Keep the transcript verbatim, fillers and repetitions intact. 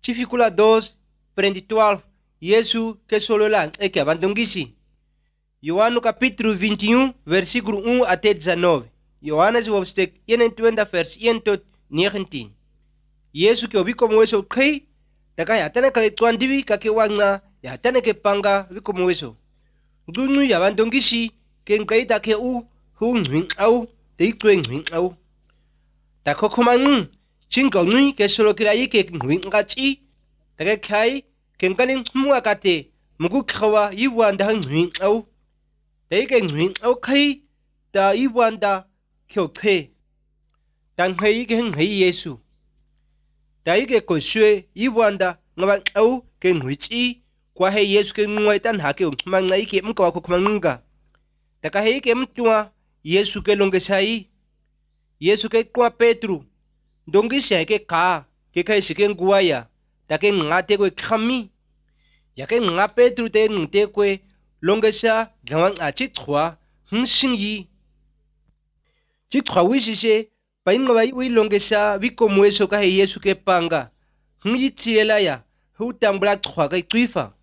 Versículo dois, prende doze, Yesu que solola é que abandongisi. Yohano capítulo vinte e um, versículo um até dezenove. Johannes hoofdstuk eenentwintig, vers een tot negentien. Yesu que obi como eso kai, taka ya tana kale twandiwi kake wanga, ya tana ke panga vi como eso. Gunu ya bandongisi, ke nkai take u, hu nwing au, te twe nwing au. Ta kokomangu, chinko nui ke solo kila yi ke nwing ngachi, take kai, ke nkalin mua kate, mugu kawa yi wanda nwing au. Te ke nwing au kai, ta yi wanda kyo te. Tang hei ke hei Yesu. Dai ke ko shwe yi wanda ngaba au ke ngwichi kwa he Yesu ke ngoi tan ha ke mangai ke mka ko manga. Taka he ke mtua Yesu ke longe sai. Yesu ke kwa Petru. Dongi sai ke ka ke kai sike nguaya. Ta ke ngate ko khami. Ya ke nga Petru te ngte ko longe sa gawang a chi twa hm sing yi. Chi twa wi se pa inga wi longe sa wi como eso ka he Yesu ke panga. Hm yi tiela ya hu tambla twa ka tuifa.